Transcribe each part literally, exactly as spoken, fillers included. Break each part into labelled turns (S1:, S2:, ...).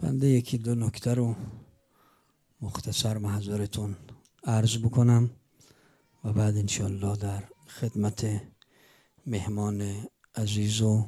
S1: بنده یکی دو نکته رو مختصر محضرتون عرض بکنم و بعد انشالله در خدمت مهمان عزیز و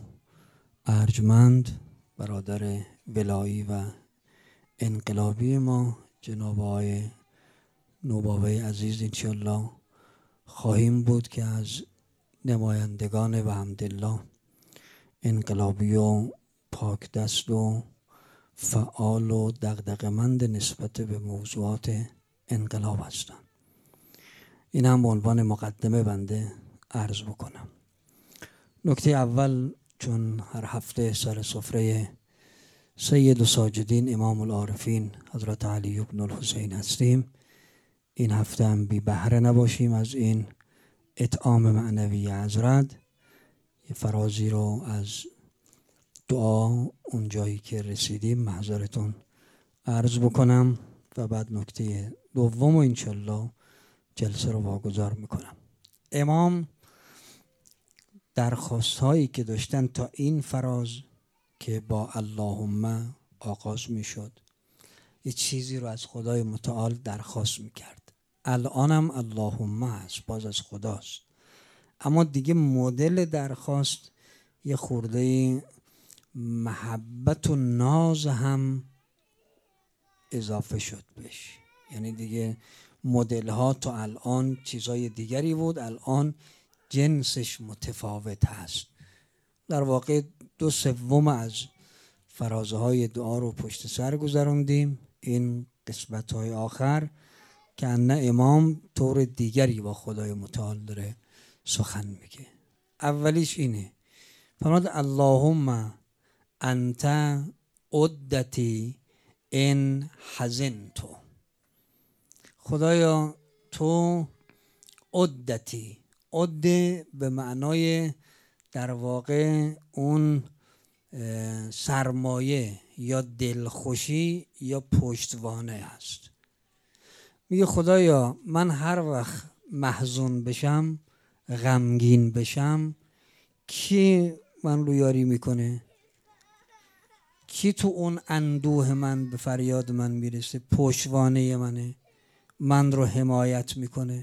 S1: ارجمند برادر ولایی و انقلابی ما جناب آقای نوباوی عزیز انشالله خواهیم بود که از نمایندگان و حمدالله انقلابی و پاک دست و فعال و دغدغه‌مند نسبت به موضوعات انقلاب هستند. این هم به عنوان مقدمه بنده عرض بکنم. نکته اول، چون هر هفته سر سفره سید ساجدین امام العارفین حضرت علی بن الحسین هستیم، این هفته هم بی بهره نباشیم از این اطعام معنوی حضرت. یه فرازی رو از دعا اون جایی که رسیدیم محضرتون عرض بکنم و بعد نکته دوم و انشالله جلسه رو واگذار میکنم. امام درخواست هایی که داشتن تا این فراز که با اللهم آغاز میشد، یه چیزی رو از خدای متعال درخواست میکرد. الانم اللهم هست، باز از خداست، اما دیگه مدل درخواست یه خورده محبت و ناز هم اضافه شد بهش. یعنی دیگه مدل ها تا الان چیزای دیگری بود، الان جنسش متفاوت هست. در واقع دو سوم از فرازه های دعا رو پشت سر گذروندیم. این قسمت های آخر که نه امام طور دیگری با خدای متعال داره سخن میگه. اولیش اینه، فرمود اللهم انت عدتی ان حزنتو. خدایا تو عدتی، عده به معنای در واقع اون سرمایه یا دلخوشی یا پشتوانه است. میگه خدایا من هر وقت محزون بشم، غمگین بشم، کی من رو یاری میکنه؟ کی تو اون اندوه من به فریاد من میرسه؟ پشتوانه منه، من رو حمایت میکنه؟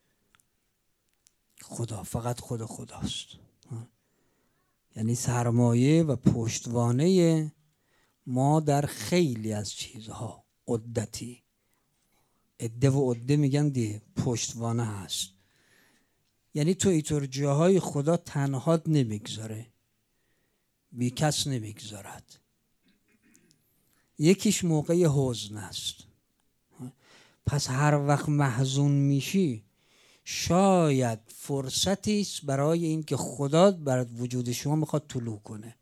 S1: خدا، فقط خدا خداست. یعنی سرمایه و پشتوانه ما در خیلی از چیزها عدتی. عده و عده میگن دیگه، پشتوانه هست. یعنی تو اینطور جاهای خدا تنهات نمیگذاره، بی کس نمیگذارد. یکیش موقع حزن است. پس هر وقت محزون میشی شاید فرصتی است برای این که خدا بر وجود شما میخواد طلوع کنه.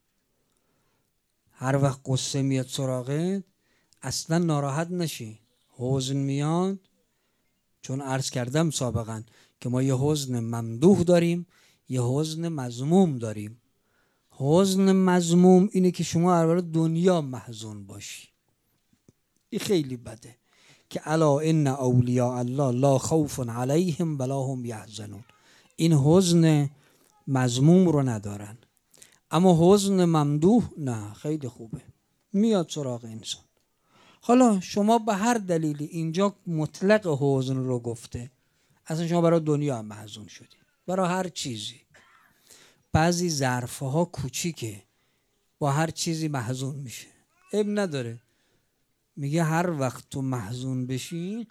S1: هر وقت قصه میاد سراغت اصلا ناراحت نشی. حزن میاد، چون عرض کردم سابقا که ما یه حزن ممدوح داریم، یه حزن مذموم داریم. حزن مذموم اینه که شما برای دنیا محزون باشی. این خیلی بده که الا ان اولیاء الله لا خوف علیهم ولا هم یحزنون. این حزن مذموم رو ندارن. اما حزن ممدوح نه، خیلی خوبه، میاد سراغ انسان. حالا شما به هر دلیلی، اینجا مطلق حزن رو گفته، اصلا شما برای دنیا هم محزون شدی، برای هر چیزی. بعضی ظرفها کوچیکه، با هر چیزی محزون میشه، عیب نداره. میگه هر وقت تو محزون بشی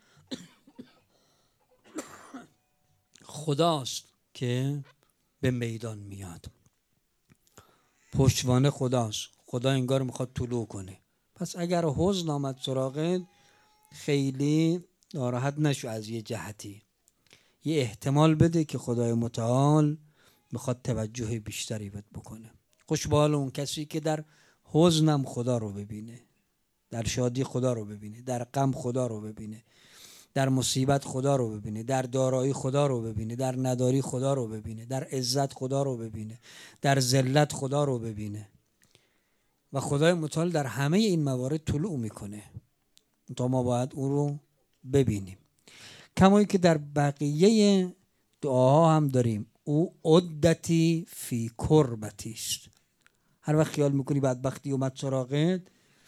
S1: خداست که به میدان میاد، پشتوانه خداست. خدا انگار میخواد طلوع کنه. پس اگر حزن آمد سراغت خیلی ناراحت نشو. از یه جهتی یه احتمال بده که خدای متعال میخواد توجه بیشتری بهت بکنه. خوش به حال اون کسی که در حزنم خدا رو ببینه، در شادی خدا رو ببینه، در غم خدا رو ببینه، در مصیبت خدا رو ببینه، در دارایی خدا رو ببینه، در نداری خدا رو ببینه، در عزت خدا رو ببینه، در ذلت خدا رو ببینه. و خدای متعال در همه این موارد طلوع میکنه تا ما باید اون رو ببینیم. کمایی که در بقیه دعاها هم داریم، او عدتی فی کربتی است. هر وقت خیال میکنی بدبختی اومد سراغت،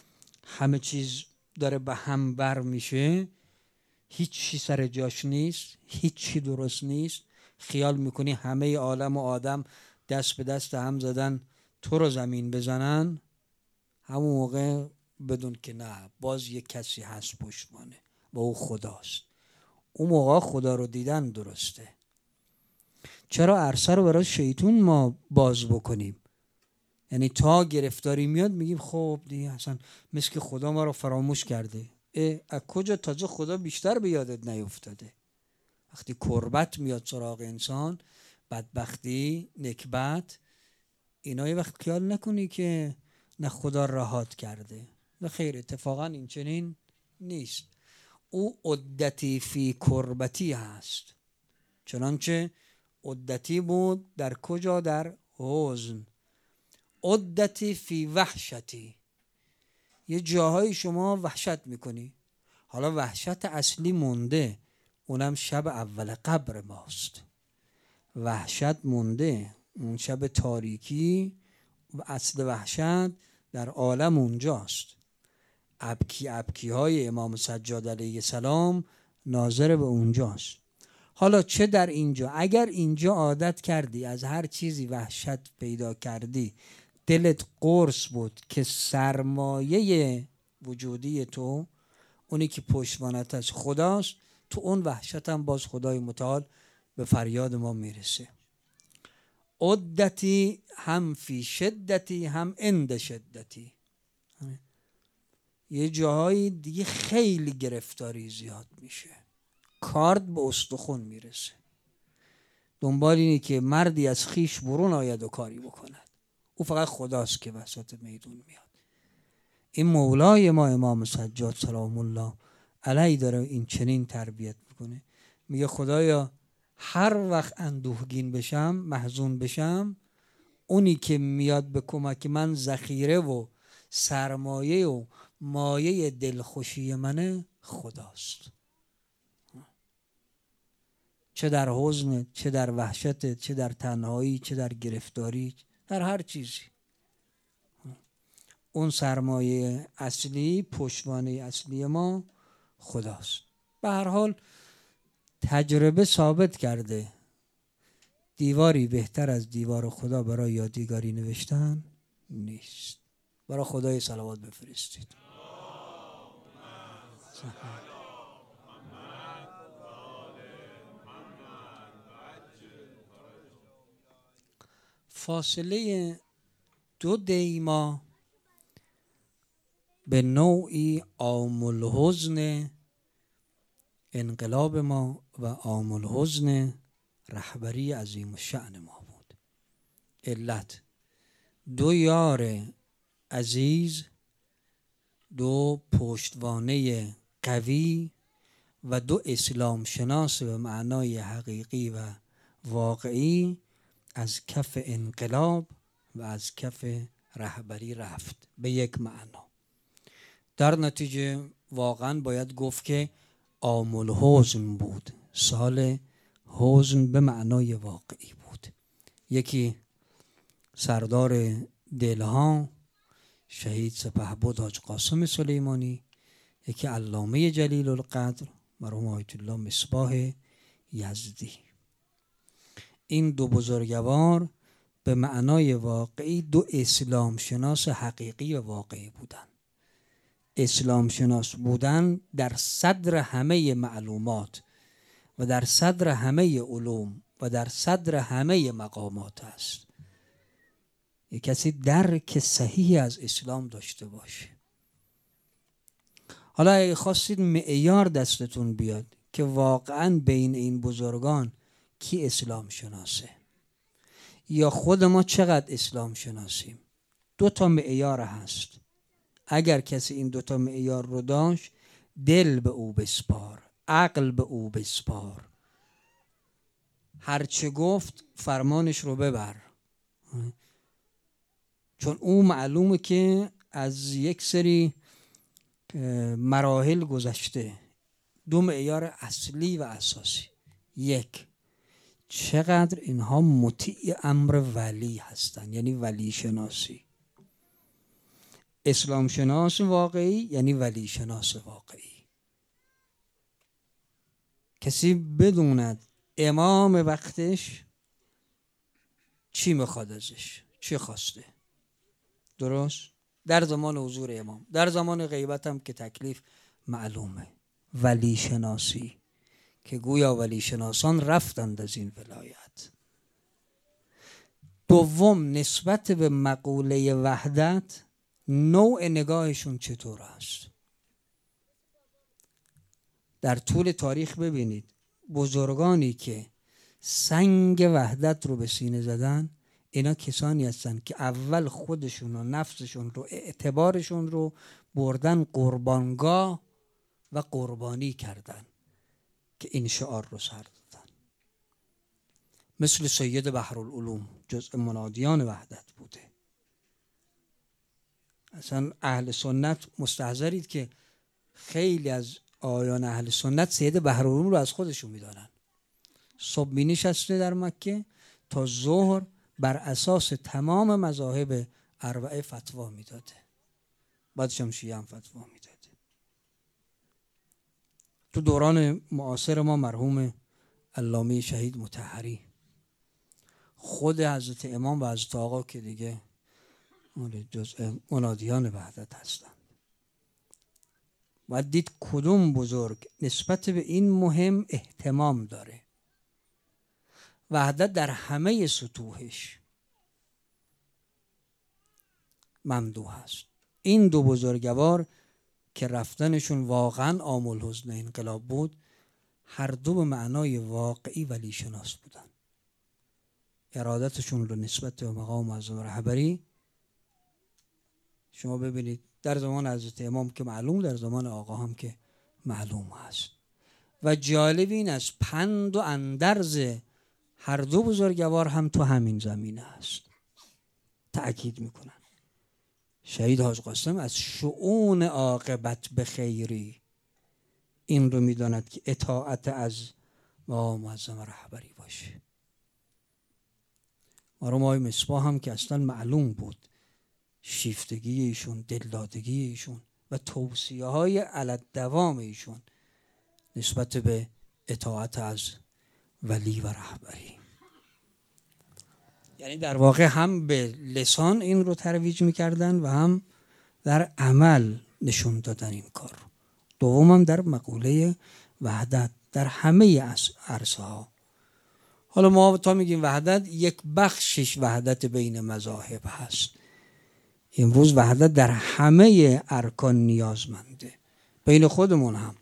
S1: همه چیز داره به هم بر میشه، هیچی سر جاش نیست، هیچی درست نیست، خیال میکنی همه عالم و آدم دست به دست هم زدن تو رو زمین بزنن، همون موقع بدون که نه، باز یک کسی هست پشتوانه و او خداست. اون موقع خدا رو دیدن درسته. چرا عرصه رو برای شیطون ما باز بکنیم؟ یعنی تا گرفتاری میاد میگیم خب دیگه اصلا مثل که خدا ما رو فراموش کرده. از کجا تازه خدا بیشتر به یادت نیفتاده؟ وقتی کربت میاد سراغ انسان، بدبختی، نکبت، اینا یه وقت خیال نکنی که نه خدا رهات کرده. نه خیر، اتفاقا این چنین نیست. او عدتی فی کربتی هست، چنانچه عدتی بود در کجا؟ در حزن. عدتی فی وحشتی، یه جاهای شما وحشت میکنی، حالا وحشت اصلی مونده، اونم شب اول قبر ماست. وحشت مونده، اون شب تاریکی و اصل وحشت در عالم اونجاست. ابکی ابکی های امام سجاد علیه السلام ناظر به اونجاست. حالا چه در اینجا، اگر اینجا عادت کردی از هر چیزی وحشت پیدا کردی، دلت قرص بود که سرمایه وجودی تو، اونی که پشتوانت از خداست، تو اون وحشت هم باز خدای متعال به فریاد ما میرسه. عدتی هم فی شدتی هم عند شدتی. یه جاهای دیگه خیلی گرفتاری زیاد میشه، کارد به استخون میرسه، دنبال اینه که مردی از خیش برون آید و کاری بکند. او فقط خداست که وسط میدون میاد. این مولای ما امام سجاد سلام الله علیه داره این چنین تربیت میکنه. میگه خدایا هر وقت اندوهگین بشم، محزون بشم، اونی که میاد به کمک من ذخیره و سرمایه و مایه دلخوشی منه خداست. چه در حزن، چه در وحشت، چه در تنهایی، چه در گرفتاری، در هر چیزی اون سرمایه اصلی، پشتوانه اصلی ما خداست. به هر حال تجربه ثابت کرده دیواری بهتر از دیوار خدا برای یادگاری نوشتن نیست. برای خدای صلوات بفرستید. فاصله دو دیما به نوعی عام الحزن انقلاب ما و عام الحزن رهبری عظیم الشأن ما بود. علت دو یار عزیز، دو پشتوانه قوی و دو اسلام شناس به معنای حقیقی و واقعی از کف انقلاب و از کف رهبری رفت به یک معنا. در نتیجه واقعا باید گفت که عام الحزن بود، سال حزن به معنای واقعی بود. یکی سردار دلها شهید سپهبد حاج قاسم سلیمانی، یکی علامه جلیل القدر مرحوم آیت الله مصباح یزدی. این دو بزرگوار به معنای واقعی دو اسلام شناس حقیقی و واقعی بودن. اسلام شناس بودن در صدر همه معلومات و در صدر همه علوم و در صدر همه مقامات است. یک کسی درک صحیح از اسلام داشته باشه. حالا اگه خواستید معیار دستتون بیاد که واقعا بین این بزرگان کی اسلام شناسه یا خود ما چقدر اسلام شناسیم، دو تا معیار هست. اگر کسی این دو تا معیار رو داشت، دل به او بسپار، عقل به او بسپار، هرچه گفت فرمانش رو ببر، چون او معلومه که از یک سری مراحل گذشته. دو معیار اصلی و اساسی: یک، چقدر اینها مطیع امر ولی هستن، یعنی ولی شناسی. اسلام شناس واقعی یعنی ولی شناس واقعی. کسی بدوند امام وقتش چی میخواد ازش، چی خواسته. درست؟ در زمان حضور امام، در زمان غیبت هم که تکلیف معلومه. ولی شناسی که گویا ولی شناسان رفتند از این ولایت. دوم، نسبت به مقوله وحدت نوع نگاهشون چطور است. در طول تاریخ ببینید بزرگانی که سنگ وحدت رو به سینه زدن، اینا کسانی هستن که اول خودشون و نفسشون رو، اعتبارشون رو بردن قربانگاه و قربانی کردن که این شعار رو سر دادن. مثل سید بحرالعلوم جزء منادیان وحدت بوده. اصلا اهل سنت مستحضرید که خیلی از آیان اهل سنت سید بحرالعلوم رو از خودشون میدانن. صبح می نشسته در مکه تا ظهر بر اساس تمام مذاهب اربعه فتوا میداده، بعدش هم شیعه هم فتوا میداده. تو دوران معاصر ما مرحوم علامه شهید مطهری، خود حضرت امام و حضرت آقا که دیگه جزء منادیان وحدت هستند. باید دید کدوم بزرگ نسبت به این مهم اهتمام داره. وحدت در همه سطوحش ممدوح است. این دو بزرگوار که رفتنشون واقعا عام الحزن انقلاب بود، هر دو به معنای واقعی ولی شناس بودن. ارادتشون رو نسبت به مقام معظم رهبری شما ببینید در زمان حضرت امام که معلوم، در زمان آقا هم که معلوم است. و جالب این است پند و اندرز هر دو بزرگوار هم تو همین زمینه است. تأکید میکنن شهید حاج قاسم از شؤون عاقبت به خیری این رو میداند که اطاعت از مقام معظم رهبری باشه. مرحوم آقای مصباح هم که اصلا معلوم بود شیفتگی ایشون، دلدادگی ایشون و توصیه های علت دوام ایشون نسبت به اطاعت از ولی و رهبری، یعنی در واقع هم به لسان این رو ترویج میکردن و هم در عمل نشون دادن این کار. دوم هم در مقوله وحدت در همه عرصه ها. حالا ما تا میگیم وحدت، یک بخشش وحدت بین مذاهب هست. امروز وحدت در همه ارکان نیازمنده، بین خودمون هم.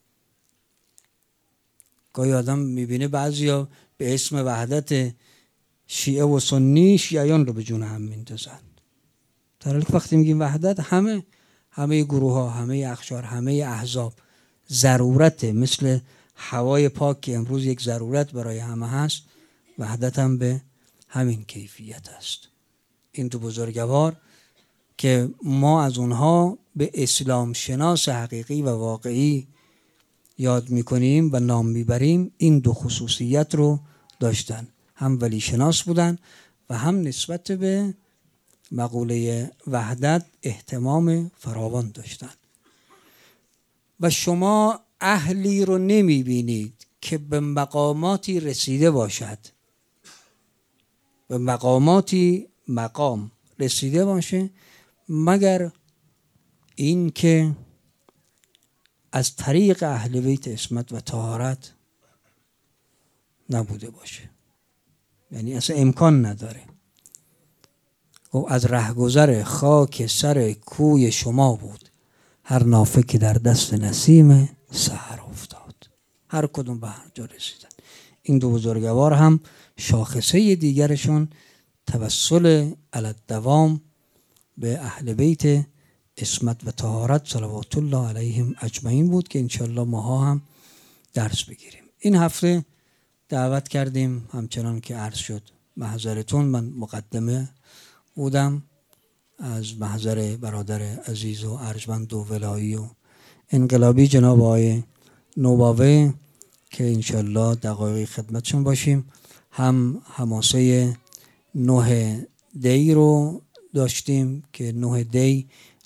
S1: گاهی آدم میبینه بعضیا به اسم وحدت شیعه و سنی شیعیان رو به جون هم میندازند. در حالی که وقتی میگیم وحدت همه همه گروه ها، همه اقشار، همه احزاب ضرورت، مثل هوای پاک که امروز یک ضرورت برای همه هست، وحدت هم به همین کیفیت است. این دو بزرگوار که ما از اونها به اسلام شناس حقیقی و واقعی یاد میکنیم و نام میبریم، این دو خصوصیت رو داشتن. هم ولی شناس بودن و هم نسبت به مقوله وحدت اهتمام فراوان داشتن. و شما اهلی رو نمیبینید که به مقاماتی رسیده باشد، به مقاماتی مقام رسیده باشه، مگر این که از طریق اهل بیت عصمت و طهارت نبوده باشه. یعنی اصلا امکان نداره. و از رهگذر خاک سر کوی شما بود هر نافه که در دست نسیم سحر افتاد. هر کدوم به هر جا رسیدن. این دو بزرگوار هم شاخصه دیگرشون توسل علی الدوام به اهل بیت عصمت و طهارت صلوات الله علیهم اجمعین بود که انشالله ماها هم درس بگیریم. این هفته دعوت کردیم همچنان که عرض شد محضرتون، من مقدمه بودم از محضر برادر عزیز و ارجمند و ولایی و انقلابی جناب آقای نوباوه که انشالله دقایق خدمتشون باشیم. هم حماسه نه دی رو داشتیم که نه دی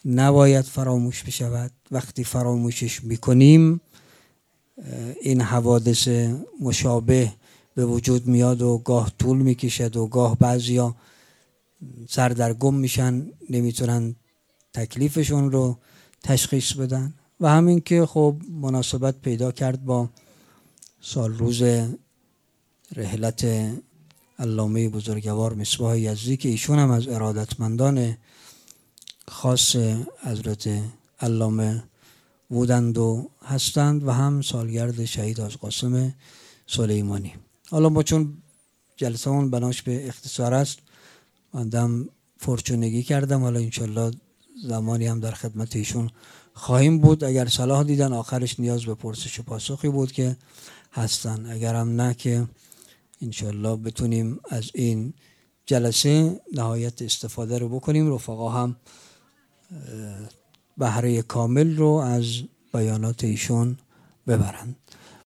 S1: نباید فراموش بشود. وقتی فراموشش میکنیم این حوادث مشابه به وجود میاد و گاه طول میکشد و گاه بعضیا سردرگم میشن، نمیتونن تکلیفشون رو تشخیص بدن. و همین که خب مناسبت پیدا کرد با سال روز رحلت علامه بزرگوار مصباح یزدی که ایشون هم از ارادتمندان خاص حضرت علامه بودند و هستند و هم سالگرد شهید حاج قاسم سلیمانی. حالا ما چون جلسه اون بناش به اختصار است مندم فرچونگی کردم، حالا انشالله زمانی هم در خدمت ایشون خواهیم بود. اگر صلاح دیدن آخرش نیاز به پرسش و پاسخی بود که هستن، اگر هم نه که انشالله بتونیم از این جلسه نهایت استفاده رو بکنیم، رفقا هم بهره کامل رو از بیانات ایشون ببرند.